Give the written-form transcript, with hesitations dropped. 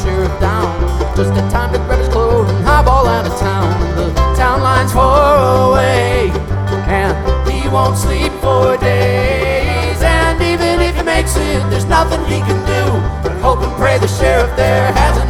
sheriff down. Just in time to grab his clothes and highball out of town. The town line's far away, and he won't sleep for days. And even if he makes it, there's nothing he can do but hope and pray the sheriff there hasn't